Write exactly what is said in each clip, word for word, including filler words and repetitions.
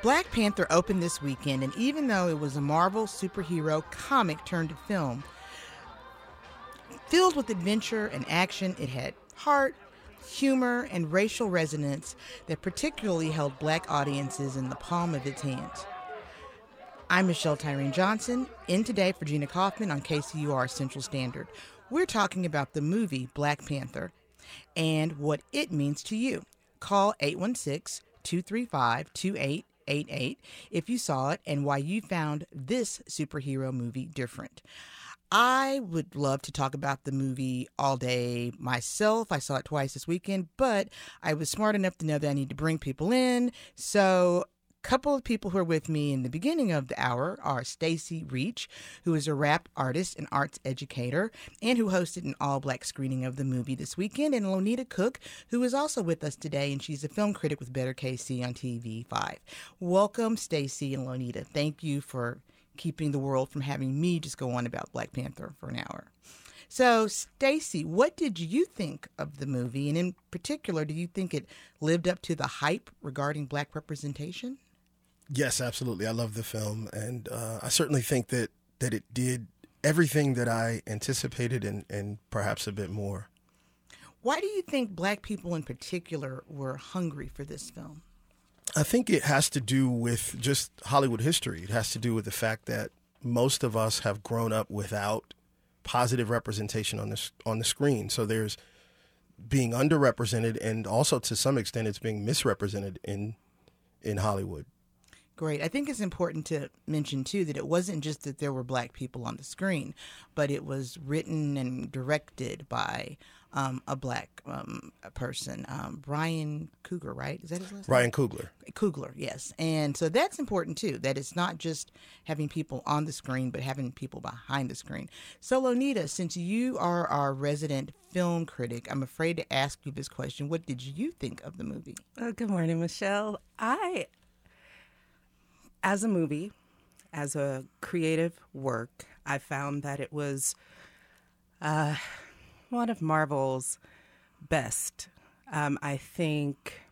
Black Panther opened this weekend, and even though it was a Marvel superhero comic turned to film, filled with adventure and action, it had heart, humor, and racial resonance that particularly held black audiences in the palm of its hands. I'm Michelle Tyreen Johnson, in today for Gina Kaufman on K C U R Central Standard. We're talking about the movie Black Panther and what it means to you. Call eight one six, two three five, two eight eight eight if you saw it and why you found this superhero movie different. I would love to talk about the movie all day myself. I saw it twice this weekend, but I was smart enough to know that I need to bring people in. So a couple of people who are with me in the beginning of the hour are Stacy Reach, who is a rap artist and arts educator, and who hosted an all-black screening of the movie this weekend, and Lonita Cook, who is also with us today, and she's a film critic with Better K C on T V five. Welcome, Stacy and Lonita. Thank you for keeping the world from having me just go on about Black Panther for an hour. So, Stacy, what did you think of the movie? And in particular, do you think it lived up to the hype regarding black representation? Yes, absolutely. I love the film. And uh, I certainly think that, that it did everything that I anticipated and, and perhaps a bit more. Why do you think black people in particular were hungry for this film? I think it has to do with just Hollywood history. It has to do with the fact that most of us have grown up without positive representation on the, on the screen. So there's being underrepresented, and also to some extent it's being misrepresented in in Hollywood. Great. I think it's important to mention, too, that it wasn't just that there were black people on the screen, but it was written and directed by um, a black um, person, um, Ryan Coogler, right? Is that his last name? Ryan Coogler. Coogler, yes. And so that's important, too, that it's not just having people on the screen, but having people behind the screen. So, Lonita, since you are our resident film critic, I'm afraid to ask you this question. What did you think of the movie? Oh, good morning, Michelle. I... As a movie, as a creative work, I found that it was uh, one of Marvel's best. Um, I think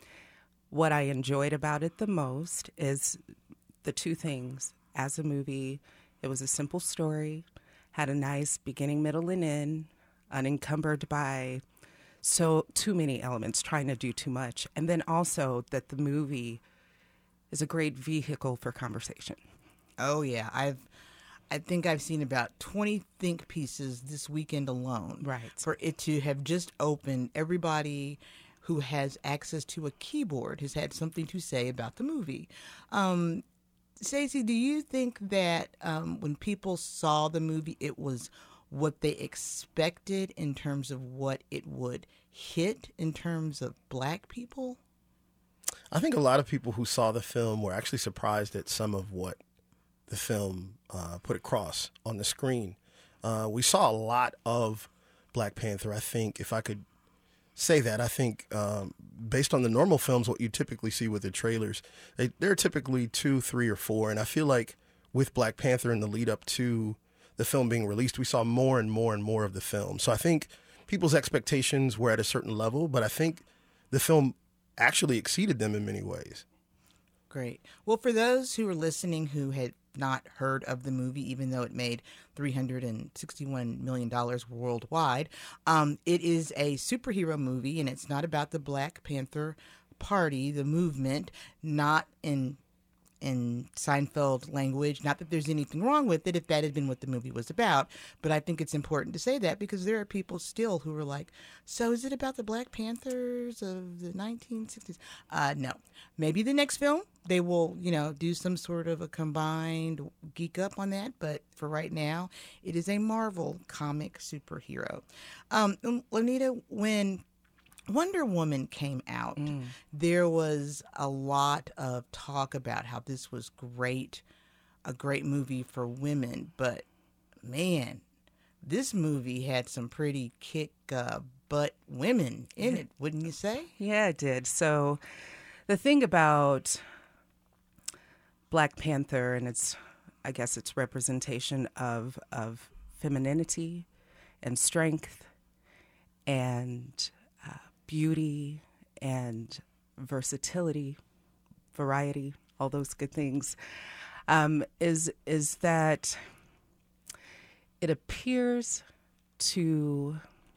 what I enjoyed about it the most is the two things. As a movie, it was a simple story, had a nice beginning, middle, and end, unencumbered by so too many elements, trying to do too much. And then also that the movie is a great vehicle for conversation. Oh, yeah. I've, I think I've seen about twenty think pieces this weekend alone. Right. For it to have just opened, everybody who has access to a keyboard has had something to say about the movie. Um, Stacey, do you think that um, when people saw the movie, it was what they expected in terms of what it would hit in terms of black people? I think a lot of people who saw the film were actually surprised at some of what the film uh, put across on the screen. Uh, we saw a lot of Black Panther. I think, if I could say that, I think um, based on the normal films, what you typically see with the trailers, they, they're typically two, three, or four. And I feel like with Black Panther in the lead up to the film being released, we saw more and more and more of the film. So I think people's expectations were at a certain level, but I think the film actually exceeded them in many ways. Great. Well, for those who are listening who had not heard of the movie, even though it made three hundred sixty-one million dollars worldwide, um, it is a superhero movie, and it's not about the Black Panther Party, the movement, not in in Seinfeld language. Not that there's anything wrong with it if that had been what the movie was about, but I think it's important to say that because there are people still who are like, so is it about the Black Panthers of the nineteen sixties? Uh, no. Maybe the next film, they will, you know, do some sort of a combined geek up on that, but for right now, it is a Marvel comic superhero. Um, Lonita, when Wonder Woman came out, mm. there was a lot of talk about how this was great, a great movie for women. But, man, this movie had some pretty kick-butt women in it, wouldn't you say? Yeah, it did. So the thing about Black Panther and its, I guess, its representation of of femininity and strength and beauty and versatility, variety, all those good things, um, is is that it appears to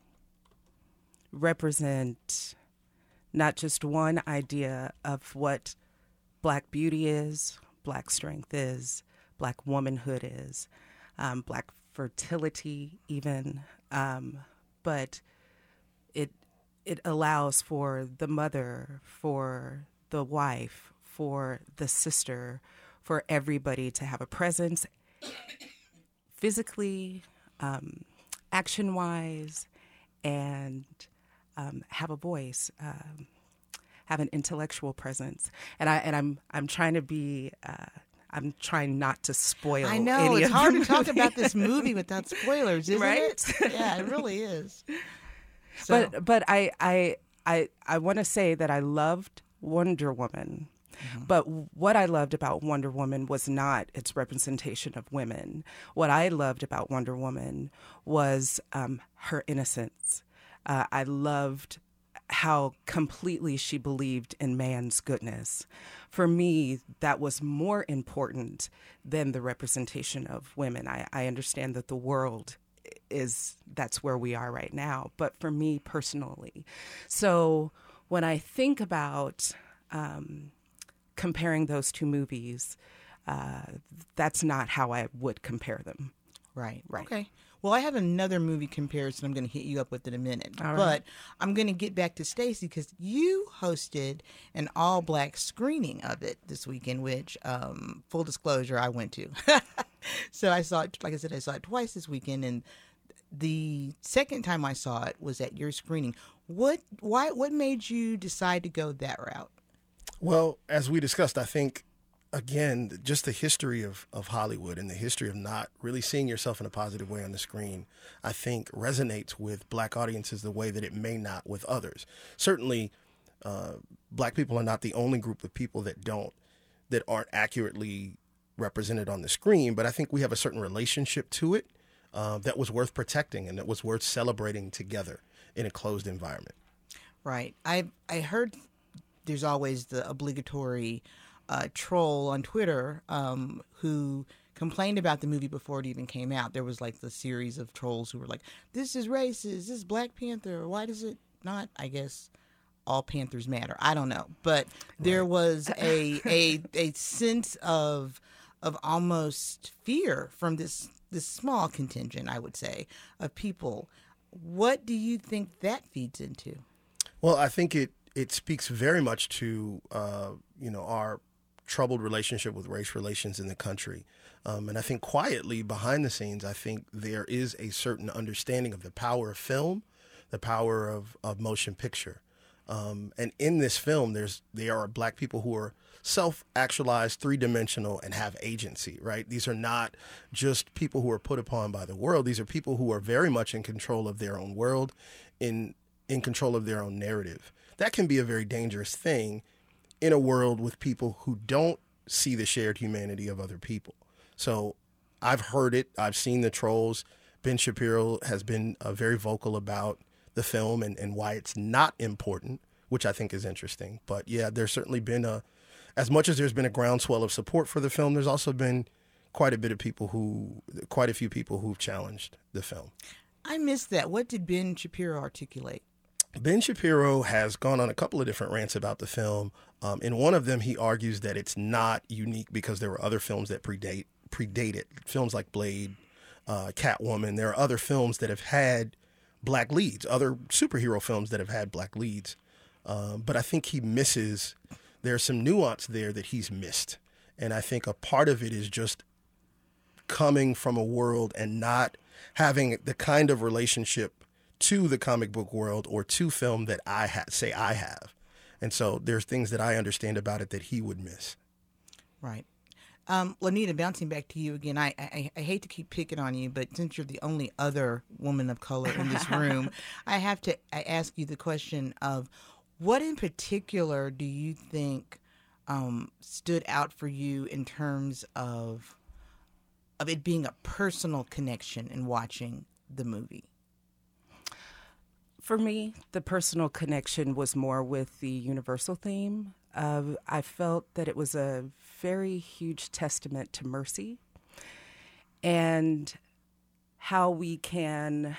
represent not just one idea of what Black beauty is, Black strength is, Black womanhood is, um, Black fertility even, um, but it it allows for the mother, for the wife, for the sister, for everybody to have a presence physically, um, action-wise, and um, have a voice, um, have an intellectual presence. And I and I'm I'm trying to be. Uh, I'm trying not to spoil. I know any it's of hard the to talk movie. about this movie without spoilers, isn't Right? it? Yeah, it really is. So, But but I I I, I want to say that I loved Wonder Woman. Mm-hmm. But what I loved about Wonder Woman was not its representation of women. What I loved about Wonder Woman was um, her innocence. Uh, I loved how completely she believed in man's goodness. For me, that was more important than the representation of women. I, I understand that the world is, that's where we are right now, but for me personally. So when I think about um, comparing those two movies, uh, that's not how I would compare them. Right. Right. Okay. Well, I have another movie comparison I'm going to hit you up with in a minute. All right. But I'm going to get back to Stacey because you hosted an all-black screening of it this weekend, which, um, full disclosure, I went to. So I saw it, like I said, I saw it twice this weekend, and the second time I saw it was at your screening. What, why, what made you decide to go that route? Well, as we discussed, I think, again, just the history of, of Hollywood and the history of not really seeing yourself in a positive way on the screen, I think resonates with Black audiences the way that it may not with others. Certainly, uh, Black people are not the only group of people that don't, that aren't accurately represented on the screen, but I think we have a certain relationship to it uh, that was worth protecting and that was worth celebrating together in a closed environment. Right. I I heard there's always the obligatory Uh, troll on Twitter um, who complained about the movie before it even came out. There was like the series of trolls who were like, this is racist, this is Black Panther, why does it not, I guess, all Panthers matter? I don't know. But there was a a a sense of of almost fear from this this small contingent, I would say, of people. What do you think that feeds into? Well, I think it, it speaks very much to, uh, you know, our troubled relationship with race relations in the country. Um, and I think quietly behind the scenes, I think there is a certain understanding of the power of film, the power of, of motion picture. Um, and in this film, there's there are Black people who are self-actualized, three-dimensional, and have agency, right? These are not just people who are put upon by the world. These are people who are very much in control of their own world, in in control of their own narrative. That can be a very dangerous thing in a world with people who don't see the shared humanity of other people. So I've heard it. I've seen the trolls. Ben Shapiro has been uh, very vocal about the film and, and why it's not important, which I think is interesting. But yeah, there's certainly been a, as much as there's been a groundswell of support for the film, there's also been quite a bit of people who, quite a few people who've challenged the film. I missed that. What did Ben Shapiro articulate? Ben Shapiro has gone on a couple of different rants about the film. Um, in one of them, he argues that it's not unique because there were other films that predate predate it. Films like Blade, uh, Catwoman. There are other films that have had Black leads, other superhero films that have had Black leads. Um, but I think he misses, there's some nuance there that he's missed. And I think a part of it is just coming from a world and not having the kind of relationship to the comic book world or to film that I ha- say I have. And so there's things that I understand about it that he would miss. Right. Um, Lanita, bouncing back to you again, I, I I hate to keep picking on you, but since you're the only other woman of color in this room, I have to I ask you the question of what in particular do you think um, stood out for you in terms of of it being a personal connection in watching the movie? For me, the personal connection was more with the universal theme Uh, I felt that it was a very huge testament to mercy and how we can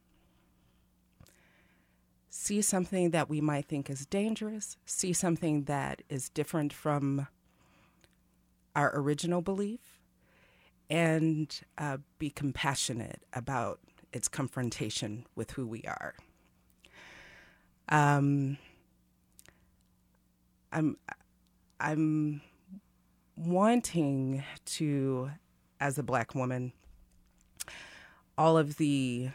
see something that we might think is dangerous, see something that is different from our original belief, and uh, be compassionate about its confrontation with who we are. Um, I'm, I'm wanting to, as a Black woman, all of the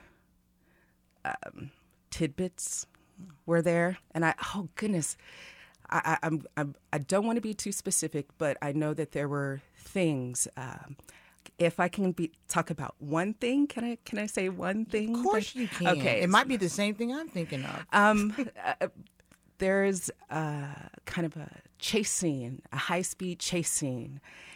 um, tidbits were there, and I, oh goodness, I, I, I'm, I'm, I don't want to be too specific, but I know that there were things. Um, if I can be talk about one thing, can I can I say one thing? Of course you can. Okay, It might be the same thing I'm thinking of. Um, uh, there's uh, kind of a chase scene, a high-speed chase scene,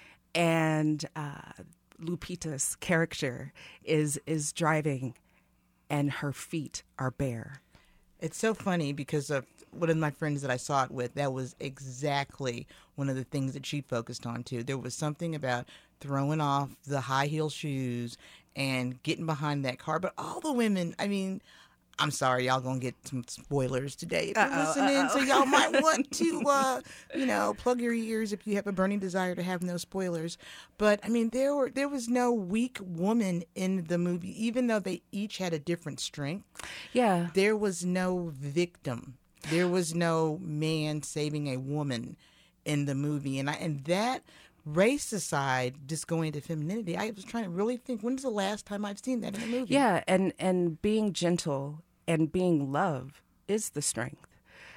and uh, Lupita's character is is driving, and her feet are bare. It's so funny because of one of my friends that I saw it with, that was exactly one of the things that she focused on too. There was something about throwing off the high heel shoes and getting behind that car. But all the women, I mean, I'm sorry, y'all gonna get some spoilers today if you're Uh-oh, listening, uh-oh. so y'all might want to, uh, you know, plug your ears if you have a burning desire to have no spoilers. But I mean, there were there was no weak woman in the movie, even though they each had a different strength. Yeah. There was no victim. There was no man saving a woman in the movie, and I and that. Race aside, just going to femininity, I was trying to really think, when's the last time I've seen that in a movie? Yeah, and, and being gentle and being love is the strength.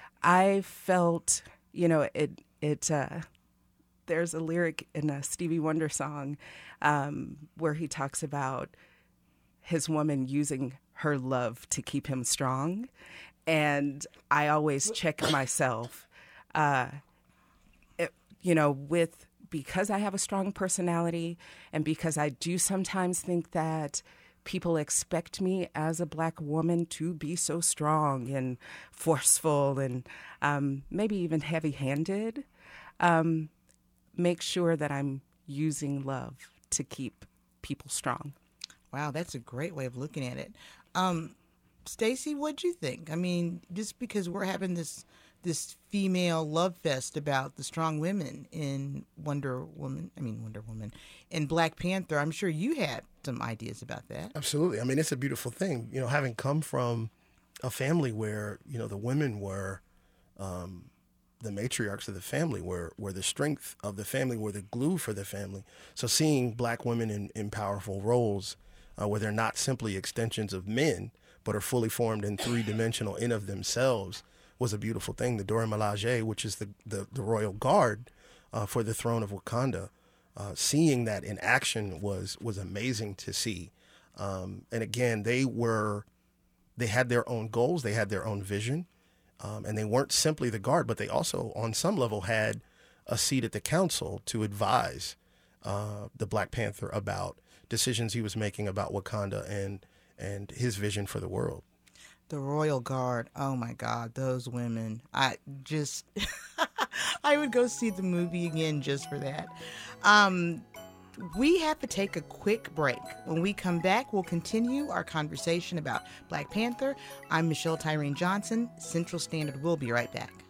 I felt, you know, it, it uh, there's a lyric in a Stevie Wonder song um, where he talks about his woman using her love to keep him strong. And I always check myself, uh, it, you know, with... because I have a strong personality and because I do sometimes think that people expect me as a Black woman to be so strong and forceful and um, maybe even heavy-handed, um, make sure that I'm using love to keep people strong. Wow, that's a great way of looking at it. Um, Stacey, what'd you think? I mean, just because we're having this this female love fest about the strong women in Wonder Woman, I mean Wonder Woman, in Black Panther, I'm sure you had some ideas about that. Absolutely. I mean, it's a beautiful thing. You know, having come from a family where, you know, the women were um, the matriarchs of the family, were, were the strength of the family, were the glue for the family. So seeing Black women in, in powerful roles uh, where they're not simply extensions of men, but are fully formed and three-dimensional in of themselves, was a beautiful thing. The Dora Milaje, which is the, the, the royal guard uh, for the throne of Wakanda, uh, seeing that in action was was amazing to see. Um, and again, they were, they had their own goals, they had their own vision, um, and they weren't simply the guard, but they also, on some level, had a seat at the council to advise uh, the Black Panther about decisions he was making about Wakanda and and his vision for the world. The Royal Guard, oh my God, those women. I just, I would go see the movie again just for that. Um, we have to take a quick break. When we come back, we'll continue our conversation about Black Panther. I'm Michelle Tyreen Johnson. Central Standard will be right back.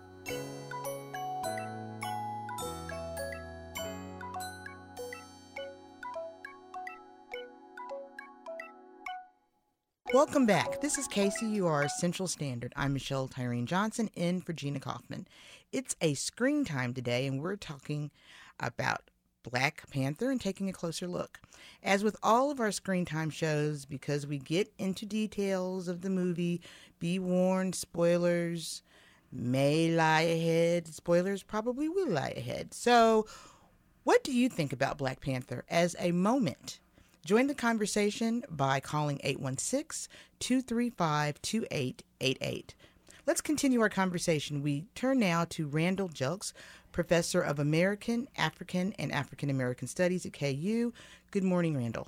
Welcome back. This is K C U R Central Standard. I'm Michelle Tyreen Johnson, in for Gina Kaufman. It's a screen time today, and we're talking about Black Panther and taking a closer look. As with all of our screen time shows, because we get into details of the movie, be warned, spoilers may lie ahead. Spoilers probably will lie ahead. So, what do you think about Black Panther as a moment? Join the conversation by calling eight one six, two three five, two eight eight eight. Let's continue our conversation. We turn now to Randall Jelks, Professor of American, African, and African American Studies at K U. Good morning, Randall.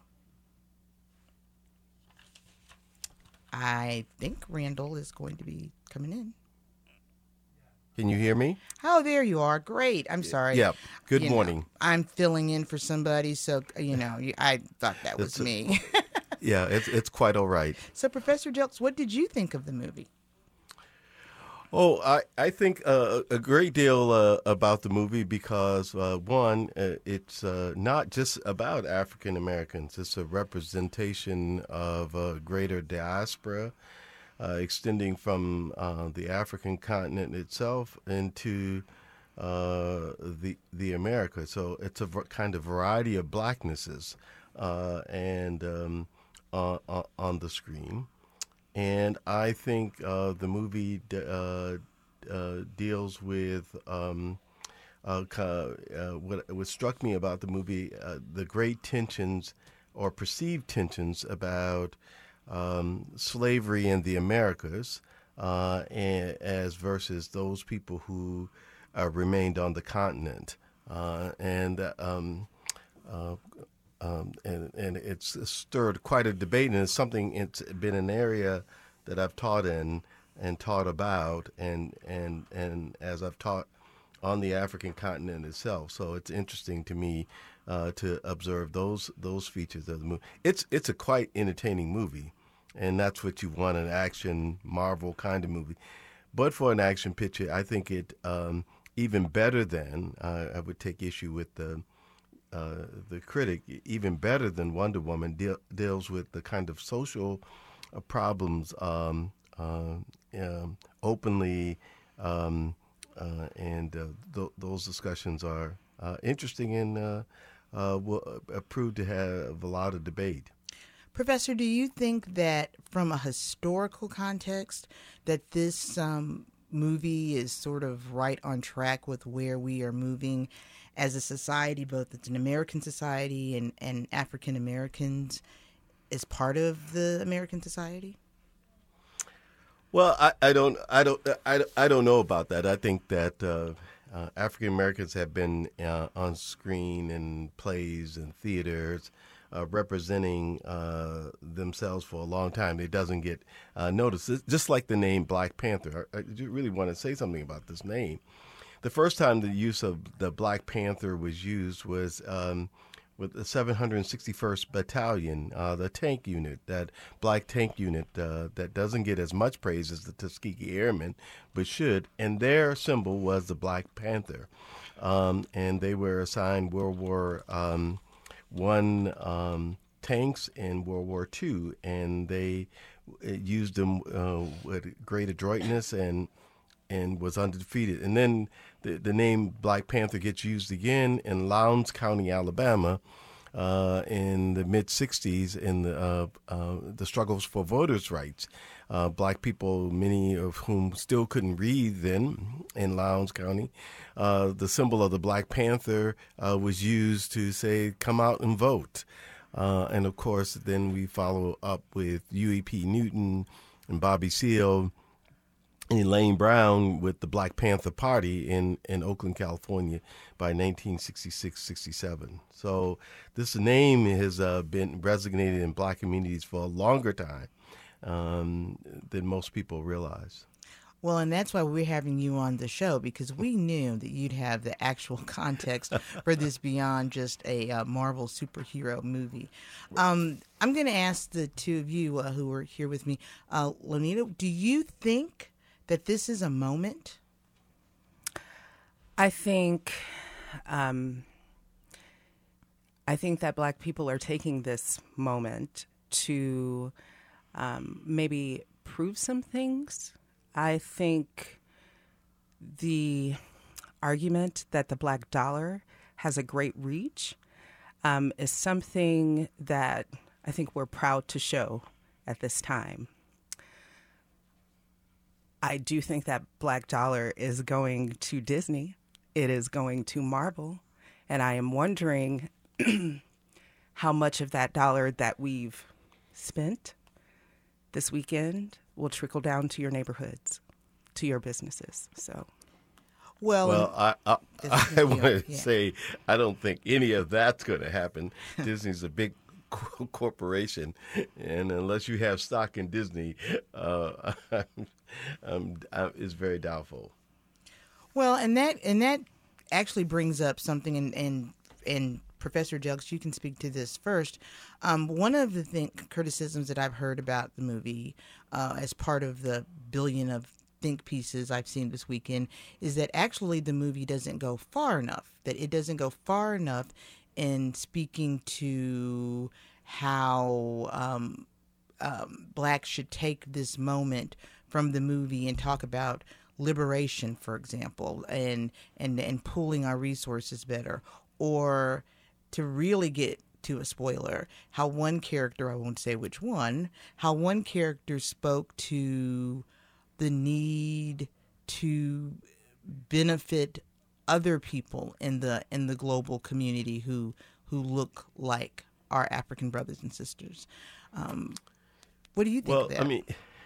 I think Randall is going to be coming in. Can you hear me? Oh, there you are. Great. I'm sorry. Yeah. Good You know, morning. I'm filling in for somebody, so you know, you- I thought that was It's a- me. Yeah, it's it's quite all right. So, Professor Jelks, what did you think of the movie? Oh, I I think uh, a great deal uh, about the movie because uh, one, uh, it's uh, not just about African Americans. It's a representation of a greater diaspora, uh, extending from uh, the African continent itself into uh, the the Americas. So it's a v- kind of variety of blacknesses, uh, and um, uh, uh, on the screen. And I think uh, the movie d- uh, uh, deals with um, uh, ca- uh, what, what struck me about the movie, uh, the great tensions or perceived tensions about um, slavery in the Americas, uh, and, as versus those people who uh, remained on the continent. Uh, and um, uh, Um, and, and it's stirred quite a debate, and it's something, it's been an area that I've taught in and taught about, and, and, and as I've taught on the African continent itself. So it's interesting to me uh, to observe those those features of the movie. It's, it's a quite entertaining movie, and that's what you want, an action, Marvel kind of movie. But for an action picture, I think it um, even better than, uh, I would take issue with the Uh, the critic, even better than Wonder Woman, deal, deals with the kind of social uh, problems um, uh, um, openly, um, uh, and uh, th- those discussions are uh, interesting and uh, uh, will uh, prove to have a lot of debate. Professor, do you think that from a historical context that this um, movie is sort of right on track with where we are moving as a society, both as an American society and, and African Americans as part of the American society? Well, I, I don't, I don't, I, I don't know about that. I think that uh, uh, African Americans have been uh, on screen in plays and theaters, uh, representing uh, themselves for a long time. It doesn't get uh, noticed. It's just like the name Black Panther. I, I do really want to say something about this name. The first time the use of the Black Panther was used was um, with the seven hundred sixty-first Battalion, uh, the tank unit, that black tank unit uh, that doesn't get as much praise as the Tuskegee Airmen, but should. And their symbol was the Black Panther. Um, and they were assigned World War um, One um, tanks in World War Two, and they uh, used them uh, with great adroitness and and was undefeated. And then the, the name Black Panther gets used again in Lowndes County, Alabama, uh, in the mid-sixties in the, uh, uh, the struggles for voters' rights. Uh, black people, many of whom still couldn't read then in Lowndes County, uh, the symbol of the Black Panther uh, was used to say, come out and vote. Uh, and, of course, then we follow up with Huey P. Newton and Bobby Seale and Elaine Brown with the Black Panther Party in, in Oakland, California by nineteen sixty-six sixty-seven. So this name has uh, been resonated in black communities for a longer time um, than most people realize. Well, and that's why we're having you on the show, because we knew that you'd have the actual context for this beyond just a uh, Marvel superhero movie. Um, I'm going to ask the two of you uh, who are here with me, uh, Lonita, do you think that this is a moment? I think, um, I think that Black people are taking this moment to um, maybe prove some things. I think the argument that the Black dollar has a great reach um, is something that I think we're proud to show at this time. I do think that Black dollar is going to Disney. It is going to Marvel. And I am wondering how much of that dollar that we've spent this weekend will trickle down to your neighborhoods, to your businesses. So, Well, Well, I I, Disney, I want to yeah. say I don't think any of that's going to happen. Disney's a big co- corporation, and unless you have stock in Disney, uh, um, uh, it's very doubtful. Well, and that and that actually brings up something, and and, and Professor Jelks, you can speak to this first. Um, one of the think, criticisms that I've heard about the movie uh, as part of the billion of think pieces I've seen this weekend is that actually the movie doesn't go far enough, that it doesn't go far enough in speaking to how um, um, blacks should take this moment from the movie and talk about liberation, for example, and, and, and pooling our resources better, or to really get to a spoiler, how one character, I won't say which one, how one character spoke to the need to benefit other people in the in the global community who who look like our African brothers and sisters. Um, what do you think well, of that? I mean,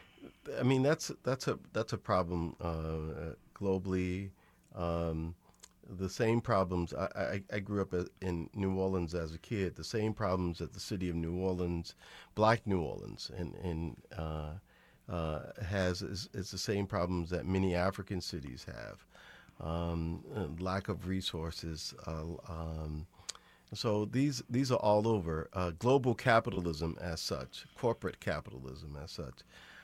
I mean that's that's a that's a problem uh, globally. Um, the same problems. I, I, I grew up in New Orleans as a kid. The same problems at the city of New Orleans, Black New Orleans, and and uh, uh, has is, is the same problems that many African cities have. Um, lack of resources. Uh, um, so these these are all over. Uh, global capitalism, as such, corporate capitalism, as such.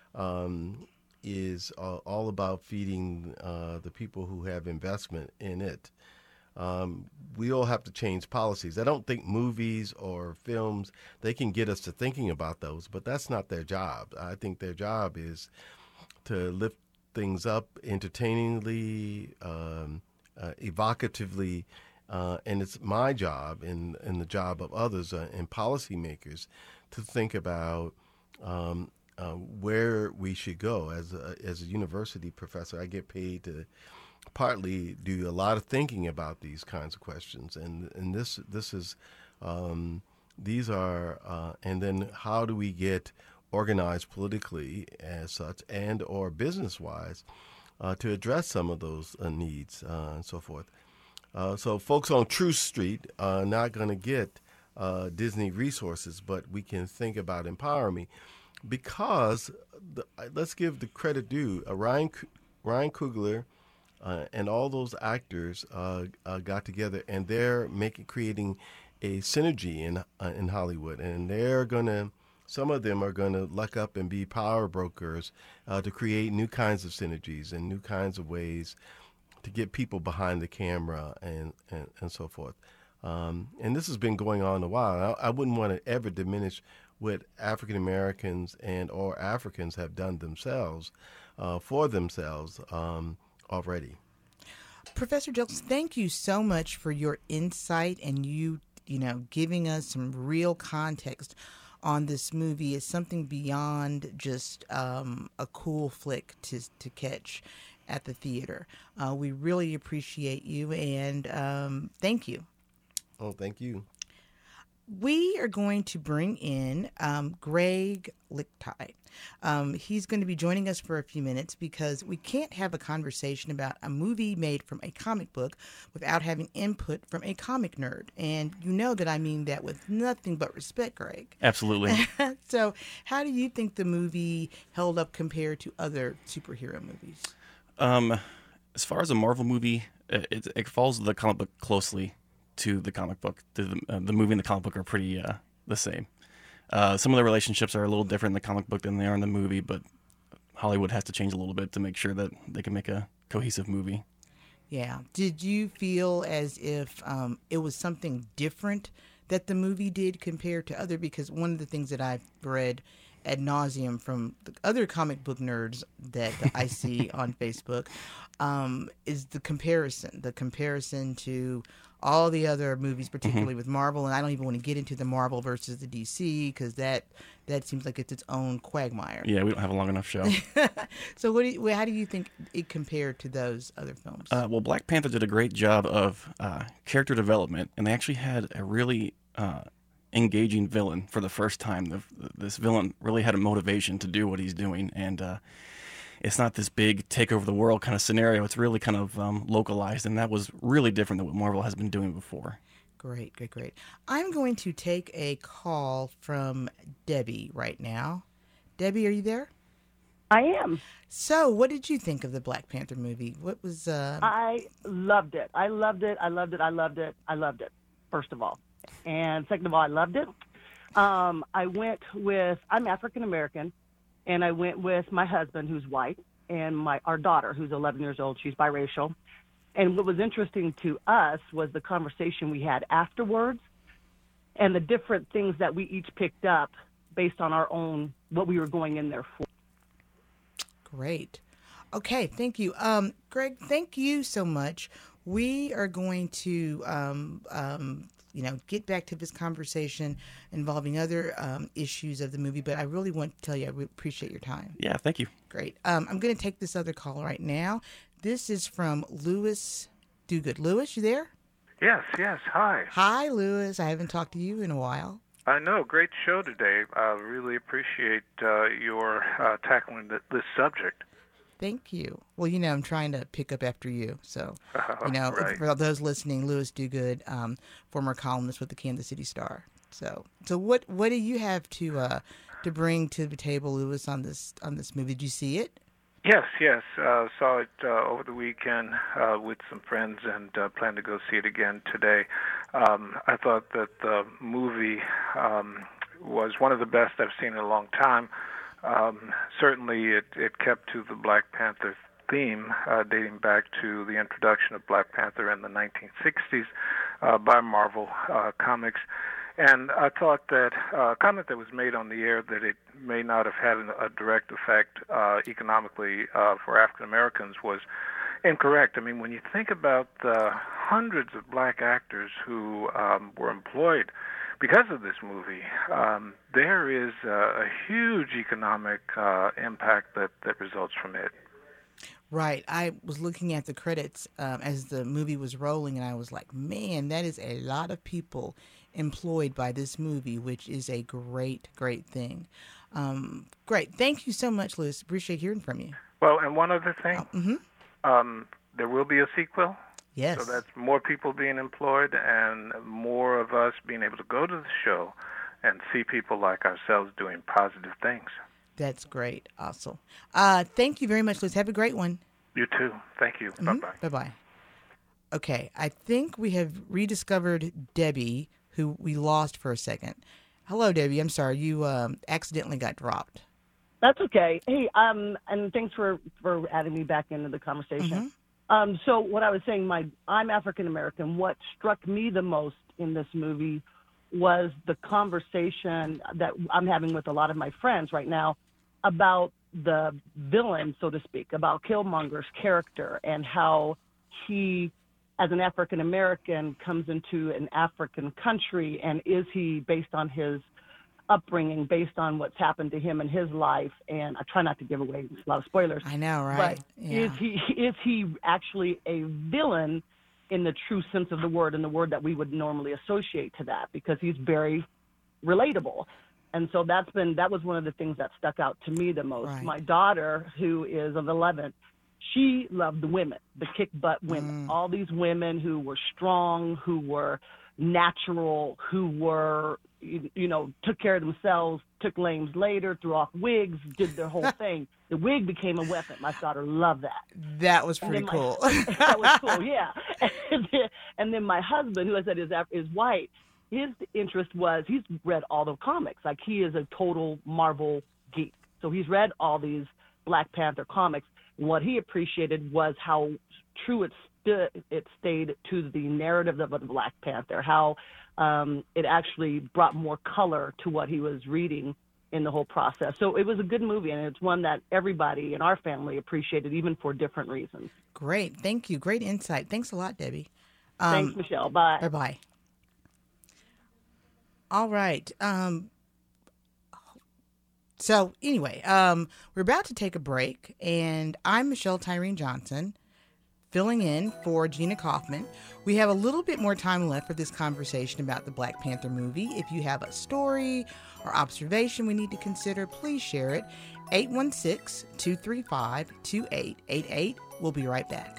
Um, is uh, all about feeding uh, the people who have investment in it. Um, we all have to change policies. I don't think movies or films, they can get us to thinking about those, but that's not their job. I think their job is to lift things up entertainingly, um, uh, evocatively, uh, and it's my job and, and the job of others uh, and policymakers to think about um, Uh, where we should go. As a, as a university professor, I get paid to partly do a lot of thinking about these kinds of questions, and and this this is um, these are uh, and then how do we get organized politically as such and or business wise uh, to address some of those uh, needs uh, and so forth. Uh, so folks on Truth Street are not going to get uh, Disney resources, but we can think about Empower Me. Because the, let's give the credit due. Uh, Ryan Ryan Coogler uh, and all those actors uh, uh, got together, and they're making creating a synergy in uh, in Hollywood, and they're gonna. Some of them are gonna luck up and be power brokers uh, to create new kinds of synergies and new kinds of ways to get people behind the camera and and, and so forth. Um, and this has been going on a while. I, I wouldn't want to ever diminish what African Americans and or Africans have done themselves uh, for themselves um, already. Professor Jelks, thank you so much for your insight and you, you know, giving us some real context on this movie. It's something beyond just um, a cool flick to to catch at the theater. Uh, we really appreciate you and um, thank you. Oh, thank you. We are going to bring in um, Greg Lichtai. Um, he's going to be joining us for a few minutes because we can't have a conversation about a movie made from a comic book without having input from a comic nerd. And you know that I mean that with nothing but respect, Greg. Absolutely. So how do you think the movie held up compared to other superhero movies? Um, as far as a Marvel movie, it, it follows the comic book closely to the comic book. The, uh, the movie and the comic book are pretty uh, the same. Uh, some of the relationships are a little different in the comic book than they are in the movie, but Hollywood has to change a little bit to make sure that they can make a cohesive movie. Yeah. Did you feel as if um, it was something different that the movie did compared to other? Because one of the things that I've read ad nauseum from the other comic book nerds that I see on Facebook um, is the comparison, the comparison to all the other movies, particularly mm-hmm. with Marvel. And I don't even want to get into the Marvel versus the D C because that that seems like it's its own quagmire. Yeah, we don't have a long enough show. So what do you, how do you think it compared to those other films? Uh, well, Black Panther did a great job of uh, character development, and they actually had a really uh, engaging villain for the first time. The, this villain really had a motivation to do what he's doing, and uh, it's not this big take over the world kind of scenario. It's really kind of um, localized, and that was really different than what Marvel has been doing before. Great, great, great. I'm going to take a call from Debbie right now. Debbie, are you there? I am. So, what did you think of the Black Panther movie? What was uh I loved it. I loved it. I loved it. I loved it. I loved it, first of all. And second of all, I loved it. Um, I went with, I'm African American, and I went with my husband, who's white, and my our daughter, who's eleven years old. She's biracial. And what was interesting to us was the conversation we had afterwards and the different things that we each picked up based on our own, what we were going in there for. Great. Okay, thank you. Um, Greg, thank you so much. We are going to, um, um, you know, get back to this conversation involving other um, issues of the movie, but I really want to tell you I really appreciate your time. Yeah, thank you. Great. Um, I'm going to take this other call right now. This is from Lewis Duguid. Lewis, you there? Yes, yes. Hi. Hi, Lewis. I haven't talked to you in a while. I know. Great show today. I really appreciate uh, your uh, tackling th- this subject. Thank you. Well, you know, I'm trying to pick up after you. So, you know, Right. for those listening, Lewis Duguid, um, former columnist with the Kansas City Star. So, so what what do you have to uh, to bring to the table, Lewis, on this on this movie? Did you see it? Yes, yes. Uh, saw it uh, over the weekend uh, with some friends and uh, plan to go see it again today. Um, I thought that the movie um, was one of the best I've seen in a long time. Um, certainly it, it kept to the Black Panther theme, uh, dating back to the introduction of Black Panther in the nineteen sixties uh, by Marvel uh, Comics. And I thought that uh, a comment that was made on the air that it may not have had a direct effect uh, economically uh, for African Americans was incorrect. I mean, when you think about the hundreds of black actors who um, were employed because of this movie, um, there is a, a huge economic uh, impact that, that results from it. Right. I was looking at the credits um, as the movie was rolling, and I was like, man, that is a lot of people employed by this movie, which is a great, great thing. Um, great. Thank you so much, Lewis. Appreciate hearing from you. Well, and one other thing, Oh, mm-hmm. um, there will be a sequel. Yes. So that's more people being employed and more of us being able to go to the show and see people like ourselves doing positive things. That's great. Awesome. Uh, thank you very much, Lewis. Have a great one. You too. Thank you. Mm-hmm. Bye-bye. Bye-bye. Okay, I think we have rediscovered Debbie, who we lost for a second. Hello, Debbie. I'm sorry. You um, accidentally got dropped. That's okay. Hey, um, and thanks for, for adding me back into the conversation. Mm-hmm. Um, so what I was saying, my I'm African American. What struck me the most in this movie was the conversation that I'm having with a lot of my friends right now about the villain, so to speak, about Killmonger's character and how he, as an African American, comes into an African country, and is he based on his upbringing, based on what's happened to him in his life? And I try not to give away a lot of spoilers. I know, right? But Yeah. is he is he actually a villain in the true sense of the word, and the word that we would normally associate to that? Because he's very relatable. And so that's been that was one of the things that stuck out to me the most. Right. My daughter, who is of eleven, she loved the women, the kick butt women, Mm. all these women who were strong, who were natural, who were, you, you know, took care of themselves, took names later, threw off wigs, did their whole thing. The wig became a weapon. My daughter loved that. That was And pretty then cool. My, that was cool, yeah. And then, and then my husband, who I said is Af- is white, his interest was he's read all the comics. Like, he is a total Marvel geek. So he's read all these Black Panther comics. What he appreciated was how true it stood, it stayed to the narrative of the Black Panther, how um, it actually brought more color to what he was reading in the whole process. So it was a good movie, and it's one that everybody in our family appreciated, even for different reasons. Great. Thank you. Great insight. Thanks a lot, Debbie. Um, Thanks, Michelle. Bye. Bye-bye. All right. Um, so anyway, um, we're about to take a break, and I'm Michelle Tyreen Johnson, filling in for Gina Kaufman. We have a little bit more time left for this conversation about the Black Panther movie. If you have a story or observation we need to consider, please share it. eight one six, two three five, two eight eight eight. We'll be right back.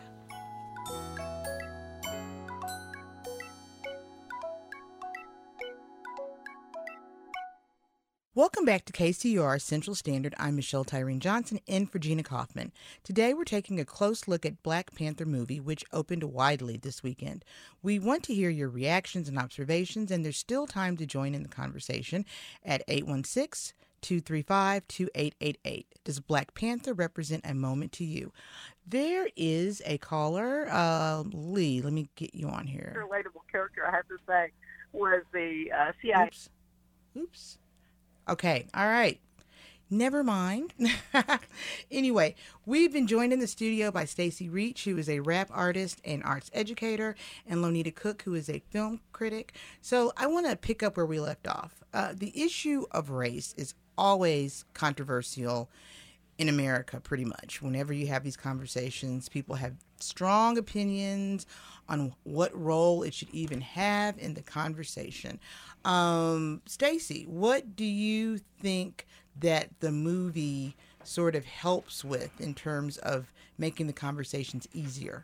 Welcome back to K C R Central Standard. I'm Michelle Tyreen Johnson, in for Gina Kaufman. Today we're taking a close look at Black Panther movie, which opened widely this weekend. We want to hear your reactions and observations, and there's still time to join in the conversation at eight one six, two three five, two eight eight eight. Does Black Panther represent a moment to you? There is a caller. Uh, Lee, let me get you on here. Relatable character, I have to say, was the uh, C I A. Oops. Oops. Okay, all right. Never mind. Anyway, we've been joined in the studio by Stacey Reach, who is a rap artist and arts educator, and Lonita Cook, who is a film critic. So I want to pick up where we left off. Uh, the issue of race is always controversial in America, pretty much. Whenever you have these conversations, people have strong opinions on what role it should even have in the conversation. Um, Stacey, what do you think that the movie sort of helps with in terms of making the conversations easier?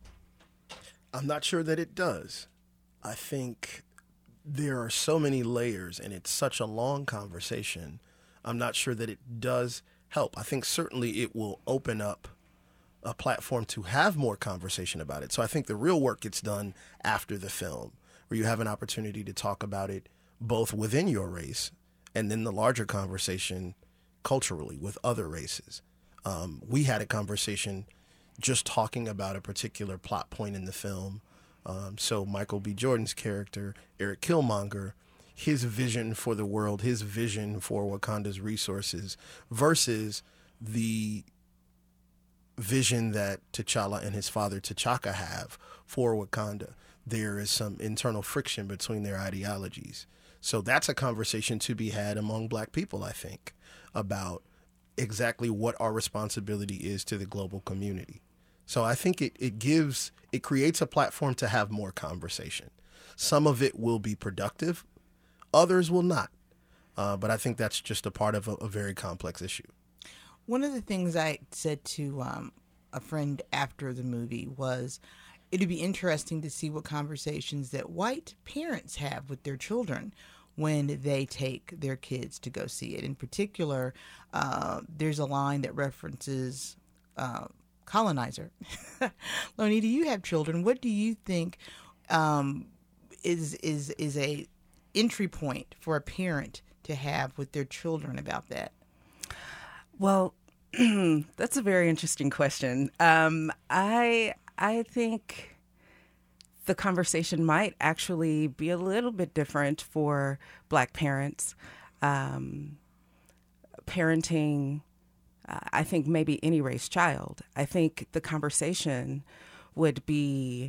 I'm not sure that it does. I think there are so many layers and it's such a long conversation. I'm not sure that it does help. I think certainly it will open up a platform to have more conversation about it. So I think the real work gets done after the film, where you have an opportunity to talk about it both within your race and then the larger conversation culturally with other races. Um, we had a conversation just talking about a particular plot point in the film. Um, so Michael B. Jordan's character, Eric Killmonger, his vision for the world, his vision for Wakanda's resources versus the vision that T'Challa and his father T'Chaka have for Wakanda. There is some internal friction between their ideologies. So that's a conversation to be had among Black people, I think, about exactly what our responsibility is to the global community. So I think it, it gives, it creates a platform to have more conversation. Some of it will be productive, others will not. Uh, but I think that's just a part of a, a very complex issue. One of the things I said to um, a friend after the movie was it'd be interesting to see what conversations that white parents have with their children when they take their kids to go see it. In particular, uh, there's a line that references uh, colonizer. Lonita, you have children. What do you think um, is is is a entry point for a parent to have with their children about that? Well, that's a very interesting question. Um, I I think the conversation might actually be a little bit different for Black parents. Um, parenting, uh, I think maybe any race child. I think the conversation would be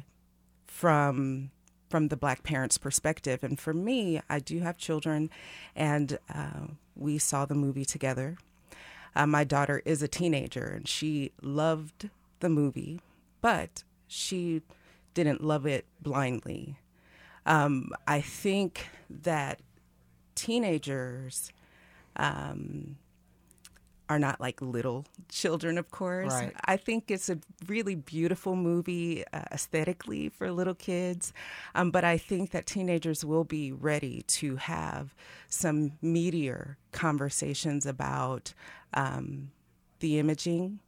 from from the Black parent's perspective. And for me, I do have children, and uh, we saw the movie together. Uh, my daughter is a teenager, and she loved the movie, but she didn't love it blindly. Um, I think that teenagers um, are not like little children, of course. Right. I think it's a really beautiful movie uh, aesthetically for little kids, um, but I think that teenagers will be ready to have some meatier conversations about um, the imaging,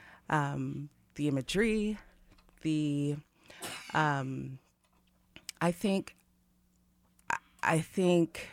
um, the imagery, the um, I think I think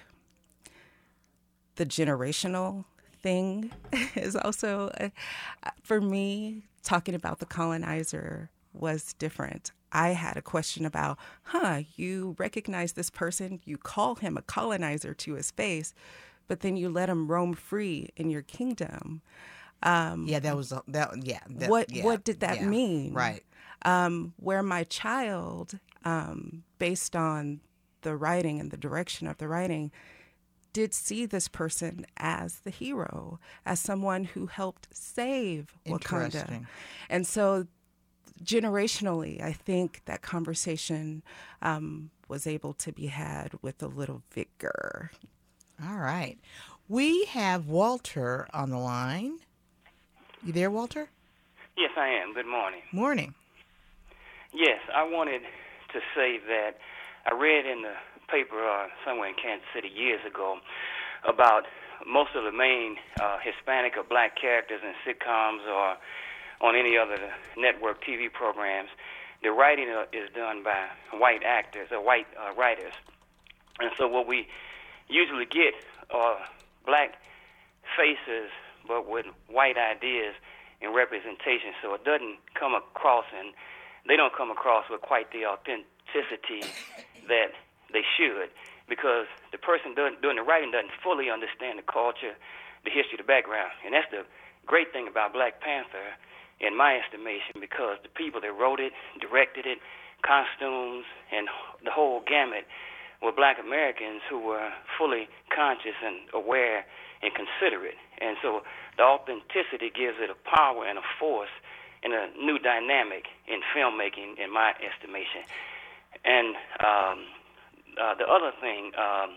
the generational thing is also, uh, for me, talking about the colonizer was different. I had a question about, huh, you recognize this person, you call him a colonizer to his face, but then you let him roam free in your kingdom. Um, Yeah, that was a, that. Yeah, that, what yeah, what did that yeah, mean? Right. Um, where my child, um, based on the writing and the direction of the writing, did see this person as the hero, as someone who helped save Wakanda. Interesting. And so generationally, I think that conversation um, was able to be had with a little vigor. All right. We have Walter on the line. You there, Walter? Yes, I am. Good morning. Morning. Yes, I wanted to say that I read in the paper uh, somewhere in Kansas City years ago about most of the main uh, Hispanic or black characters in sitcoms or on any other network T V programs, the writing uh, is done by white actors or white uh, writers. And so what we usually get are black faces but with white ideas and representation. So it doesn't come across, and they don't come across with quite the authenticity that they should, because the person doing, doing the writing doesn't fully understand the culture, the history, the background. And that's the great thing about Black Panther, in my estimation, because the people that wrote it, directed it, costumes, and the whole gamut were black Americans who were fully conscious and aware and considerate. And so the authenticity gives it a power and a force and a new dynamic in filmmaking, in my estimation. And um, uh, the other thing, um,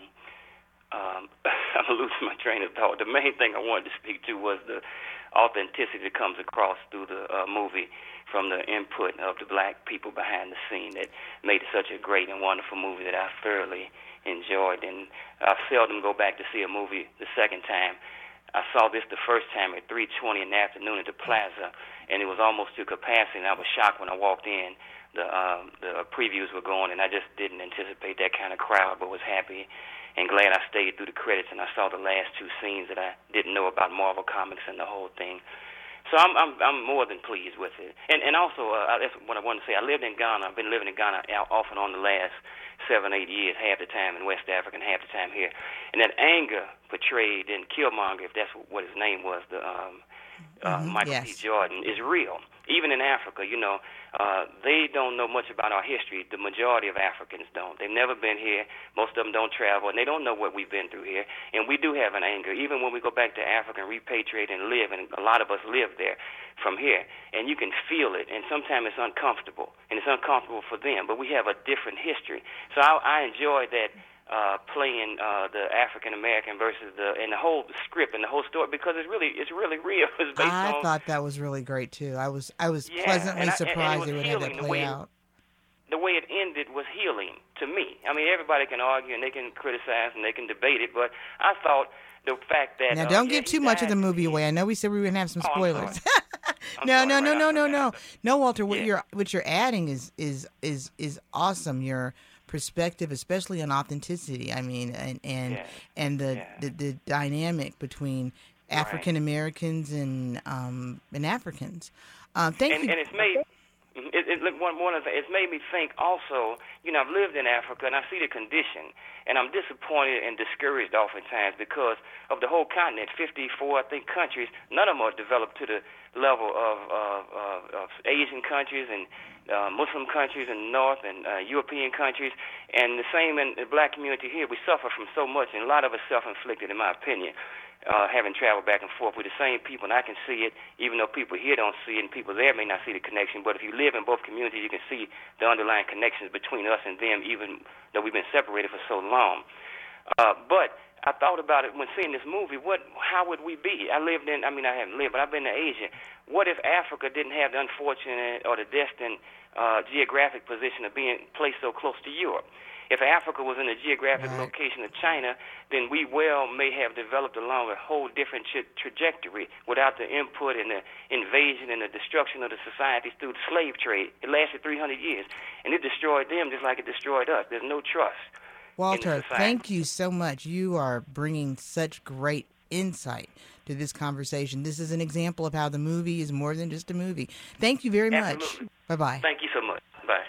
um, I'm losing my train of thought. The main thing I wanted to speak to was the authenticity that comes across through the uh, movie from the input of the black people behind the scene that made it such a great and wonderful movie that I thoroughly enjoyed. And I seldom go back to see a movie the second time. I saw this the first time at three twenty in the afternoon at the Plaza, and it was almost to capacity, and I was shocked when I walked in. The uh, the previews were going, and I just didn't anticipate that kind of crowd, but was happy and glad I stayed through the credits, and I saw the last two scenes that I didn't know about Marvel Comics and the whole thing. So I'm I'm, I'm more than pleased with it. And and also, uh, that's what I wanted to say. I lived in Ghana. I've been living in Ghana off and on the last seven, eight years, half the time in West Africa and half the time here. And that anger portrayed in Killmonger, if that's what his name was, the um, uh, Mm-hmm, Michael yes. B. Jordan, is real. Even in Africa, you know, uh, they don't know much about our history. The majority of Africans don't. They've never been here. Most of them don't travel, and they don't know what we've been through here. And we do have an anger, even when we go back to Africa and repatriate and live, and a lot of us live there from here. And you can feel it, and sometimes it's uncomfortable, and it's uncomfortable for them, but we have a different history. So I, I enjoyed that uh, playing uh, the African American versus the and the whole script and the whole story, because it's really it's really real. It's based I on, thought that was really great too. I was I was Yeah, pleasantly and I- and- and it surprised was they would have that healing the play way- out. the way it ended was healing to me. I mean, everybody can argue and they can criticize and they can debate it, but I thought the fact that Now, uh, don't yeah, give he too much of died- the movie away. I know we said we were gonna have some Oh, I'm spoilers. I'm no, sorry, no, no, right no, off no, the no, bat. no, Walter. What Yeah. you're what you're adding is is is is awesome. Your perspective, especially on authenticity. I mean, and and Yeah. and the, Yeah. the the dynamic between African Americans and um and Africans. Um, thank and, you. and it's made it, it, look, one, one of the, it's made me think also, you know, I've lived in Africa and I see the condition, and I'm disappointed and discouraged oftentimes because of the whole continent, fifty-four, I think, countries. None of them are developed to the level of, of, of, of Asian countries and uh, Muslim countries in the north and uh, European countries. And the same in the black community here. We suffer from so much, and a lot of it's self-inflicted, in my opinion. Uh, having traveled back and forth with the same people, and I can see it, even though people here don't see it, and people there may not see the connection. But if you live in both communities, you can see the underlying connections between us and them, even though we've been separated for so long. Uh, but I thought about it when seeing this movie. What? How would we be? I lived in. I mean, I haven't lived, but I've been to Asia. What if Africa didn't have the unfortunate or the destined uh, geographic position of being placed so close to Europe? If Africa was in the geographic Right. location of China, then we well may have developed along a whole different tra- trajectory without the input and the invasion and the destruction of the societies through the slave trade. It lasted three hundred years, and it destroyed them just like it destroyed us. There's no trust. Walter, society. thank you so much. You are bringing such great insight to this conversation. This is an example of how the movie is more than just a movie. Thank you very much. Absolutely. Bye-bye. Thank you so much. Bye.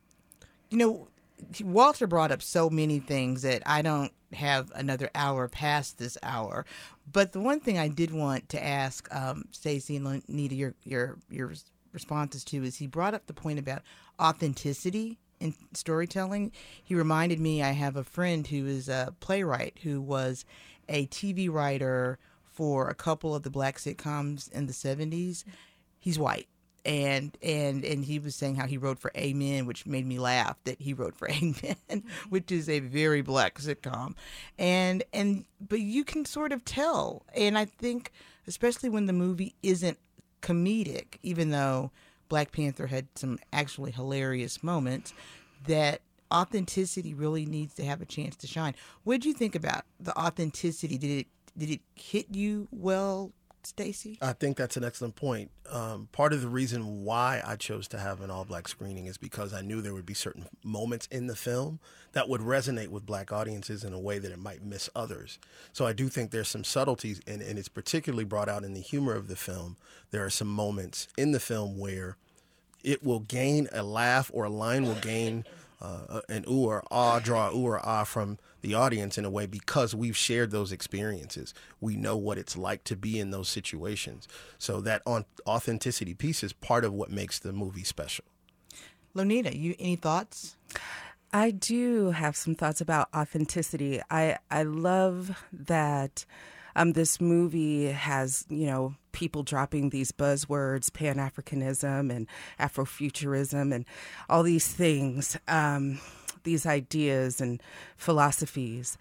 You know, Walter brought up so many things that I don't have another hour past this hour. But the one thing I did want to ask um, Stacey and Nita your, your, your responses to is he brought up the point about authenticity in storytelling. He reminded me I have a friend who is a playwright who was a T V writer for a couple of the black sitcoms in the seventies. He's white. And and and he was saying how he wrote for Amen, which made me laugh that he wrote for Amen, which is a very black sitcom. And and but you can sort of tell. And I think especially when the movie isn't comedic, even though Black Panther had some actually hilarious moments, that authenticity really needs to have a chance to shine. What did you think about the authenticity? Did it did it hit you well, Stacy? I think that's an excellent point. Um, part of the reason why I chose to have an all-black screening is because I knew there would be certain moments in the film that would resonate with black audiences in a way that it might miss others. So I do think there's some subtleties, and, and it's particularly brought out in the humor of the film. There are some moments in the film where it will gain a laugh, or a line will gain uh, an ooh or ah, draw ooh or ah from the audience in a way because we've shared those experiences. We know what it's like to be in those situations. So that on authenticity piece is part of what makes the movie special. Lonita, you any thoughts? I do have some thoughts about authenticity. I, I love that um, this movie has, you know, people dropping these buzzwords, Pan-Africanism and Afrofuturism and all these things, um, these ideas and philosophies.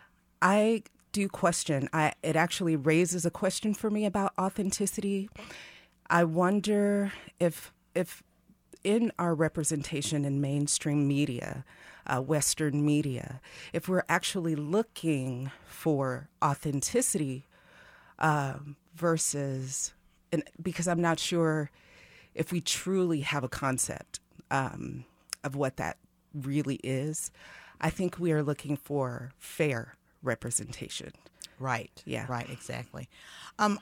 I do question. I it actually raises a question for me about authenticity. I wonder if if in our representation in mainstream media, uh, Western media, if we're actually looking for authenticity um, versus, and because I'm not sure if we truly have a concept um, of what that really is. I think we are looking for fair representation. Right. Yeah. Right. Exactly. Um,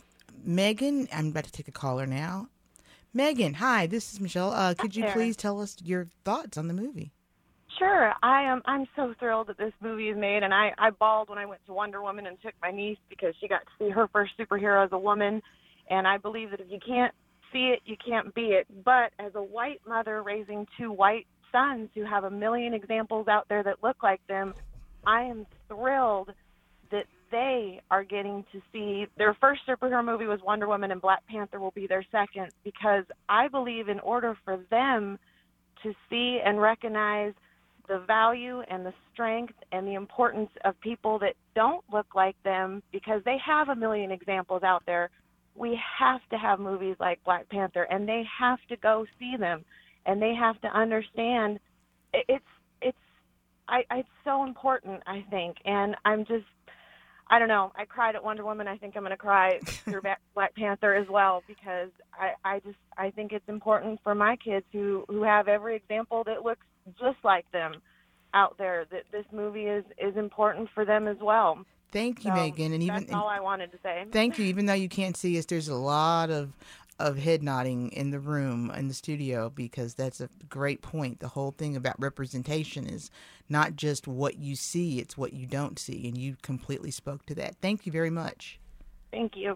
Megan, I'm about to take a caller now. Megan, hi, this is Michelle. Uh, could you there. please tell us your thoughts on the movie? Sure. I am. I'm so thrilled that this movie is made, and I, I bawled when I went to Wonder Woman and took my niece because she got to see her first superhero as a woman, and I believe that if you can't see it, you can't be it. But as a white mother raising two white sons who have a million examples out there that look like them, I am thrilled that they are getting to see their first superhero movie was Wonder Woman, and Black Panther will be their second, because I believe in order for them to see and recognize the value and the strength and the importance of people that don't look like them, because they have a million examples out there, we have to have movies like Black Panther, and they have to go see them, and they have to understand it's it's I, it's so important, I think, and I'm just I don't know. I cried at Wonder Woman. I think I'm going to cry through Black Panther as well, because I, I just I think it's important for my kids who, who have every example that looks just like them out there, that this movie is, is important for them as well. Thank you, So Megan. And even that's all I wanted to say. Thank you. Even though you can't see us, there's a lot of of head nodding in the room, in the studio, because that's a great point. The whole thing about representation is not just what you see, it's what you don't see. And you completely spoke to that. Thank you very much. Thank you.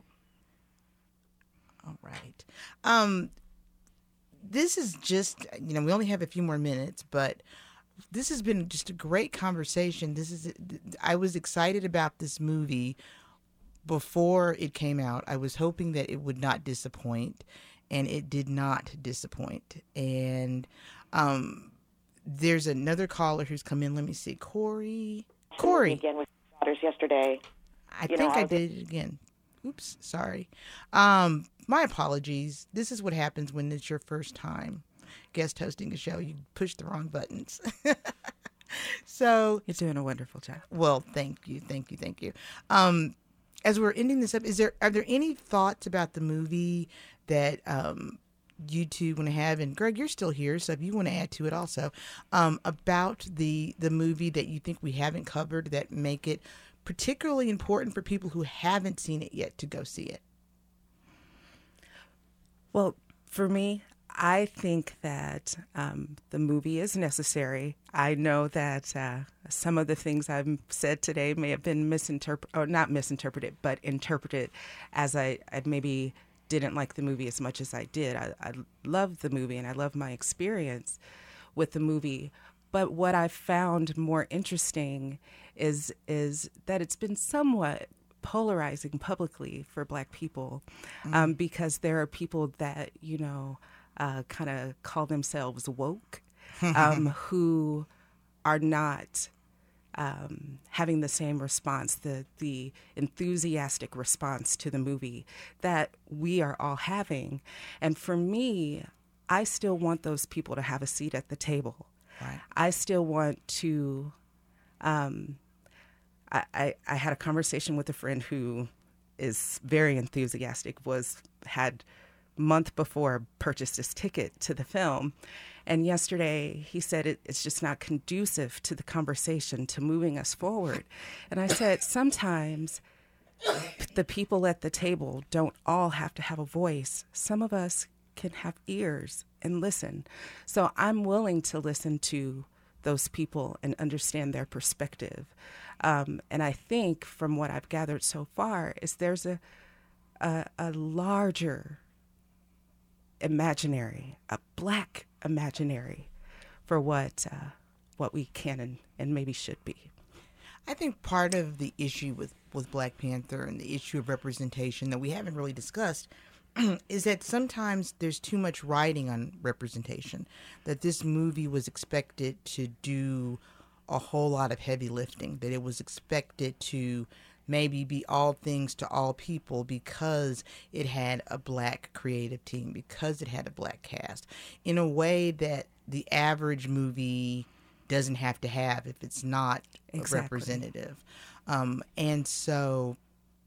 All right. Um, this is just, you know, we only have a few more minutes, but this has been just a great conversation. This is, I was excited about this movie before it came out. I was hoping that it would not disappoint, and it did not disappoint. And um, there's another caller who's come in. Let me see. Corey. Corey. Again with daughters yesterday. I you think know, I, I did it again. Oops, sorry. Um, my apologies. This is what happens when it's your first time guest hosting a show. You push the wrong buttons. So You're doing a wonderful job. Well, thank you, thank you, thank you. Um, as we're ending this up, is there are there any thoughts about the movie that um, you two want to have? And Greg, you're still here, so if you want to add to it also, um, about the the movie that you think we haven't covered that make it particularly important for people who haven't seen it yet to go see it. Well, for me, I think that um, the movie is necessary. I know that uh, some of the things I've said today may have been misinterpreted, or not misinterpreted, but interpreted as I, I maybe didn't like the movie as much as I did. I, I love the movie, and I love my experience with the movie. But what I found more interesting is is that it's been somewhat polarizing publicly for Black people, mm-hmm. um, because there are people that, you know, uh, kind of call themselves woke, um, who are not um, having the same response, the the enthusiastic response to the movie that we are all having. And for me, I still want those people to have a seat at the table. Right. I still want to um, I, I, I had a conversation with a friend who is very enthusiastic, was had month before purchased his ticket to the film. And yesterday he said it, it's just not conducive to the conversation, to moving us forward. And I said, sometimes the people at the table don't all have to have a voice. Some of us can have ears and listen. So I'm willing to listen to those people and understand their perspective. Um, and I think from what I've gathered so far is there's a, a, a larger imaginary, a Black imaginary for what uh, what we can and, and maybe should be. I think part of the issue with, with Black Panther and the issue of representation that we haven't really discussed is that sometimes there's too much writing on representation, that this movie was expected to do a whole lot of heavy lifting, that it was expected to maybe be all things to all people because it had a Black creative team, because it had a Black cast, in a way that the average movie doesn't have to have if it's not Exactly. representative. Um, and so,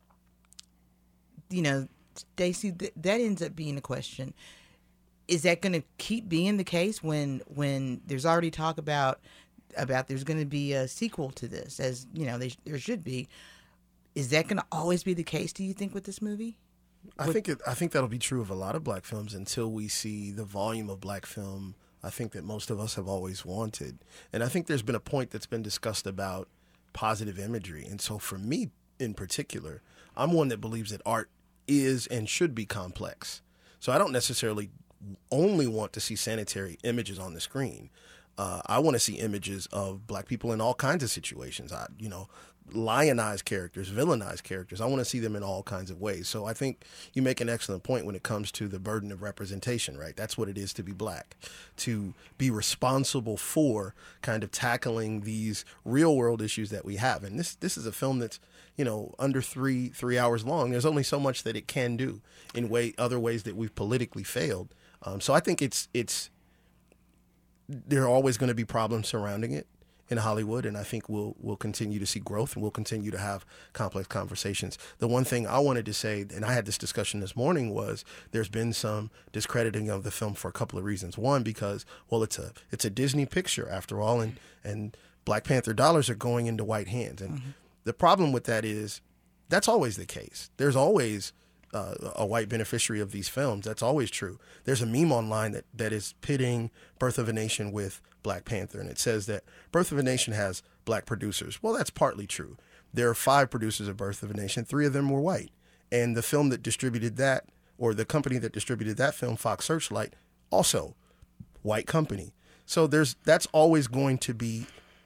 you know, Stacey, th- that ends up being a question. Is that going to keep being the case when when there's already talk about about there's going to be a sequel to this, as you know, they, there should be? Is that going to always be the case, do you think, with this movie? I with- think it, I think that'll be true of a lot of Black films until we see the volume of Black film I think that most of us have always wanted. And I think there's been a point that's been discussed about positive imagery. And so for me in particular, I'm one that believes that art is and should be complex. So I don't necessarily only want to see sanitary images on the screen. Uh, I want to see images of Black people in all kinds of situations. I, you know, lionized characters, villainized characters. I want to see them in all kinds of ways. So I think you make an excellent point when it comes to the burden of representation, right? That's what it is to be Black, to be responsible for kind of tackling these real world issues that we have. And this this is a film that's, you know, under three three hours long. There's only so much that it can do in way other ways that we've politically failed. Um, so I think it's it's there are always going to be problems surrounding it in Hollywood, and I think we'll we'll continue to see growth, and we'll continue to have complex conversations. The one thing I wanted to say, and I had this discussion this morning, was there's been some discrediting of the film for a couple of reasons. One, because well, it's a it's a Disney picture after all, and and Black Panther dollars are going into white hands, and mm-hmm. the problem with that is that's always the case. There's always Uh, a white beneficiary of these films. That's always true. There's a meme online that, that is pitting Birth of a Nation with Black Panther, and it says that Birth of a Nation has Black producers. Well, that's partly true. There are five producers of Birth of a Nation. Three of them were white. And the film that distributed that, or the company that distributed that film, Fox Searchlight, also white company. So there's that's always going to be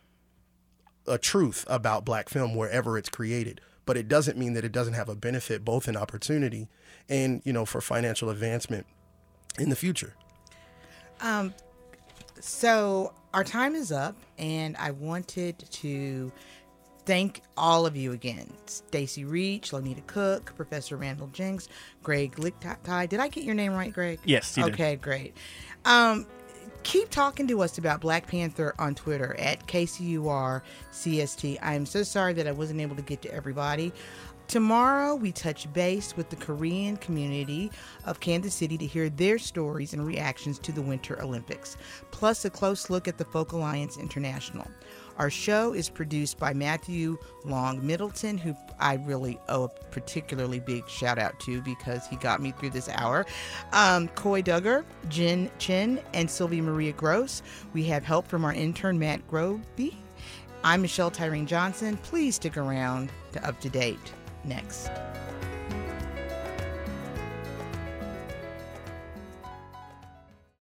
a truth about Black film wherever it's created. But it doesn't mean that it doesn't have a benefit, both in opportunity and, you know, for financial advancement in the future. Um, so our time is up, and I wanted to thank all of you again. Stacey Reach, Lonita Cook, Professor Randall Jenks, Greg Lichtai. Did I get your name right, Greg? Yes, you did. Okay, great. Um, keep talking to us about Black Panther on Twitter at K C U R C S T. I am so sorry that I wasn't able to get to everybody. Tomorrow, we touch base with the Korean community of Kansas City to hear their stories and reactions to the Winter Olympics, plus a close look at the Folk Alliance International. Our show is produced by Matthew Long Middleton, who I really owe a particularly big shout out to because he got me through this hour. Um, Coy Duggar, Jen Chin, and Sylvia Maria Gross. We have help from our intern, Matt Groby. I'm Michelle Tyreen Johnson. Please stick around to Up to Date next.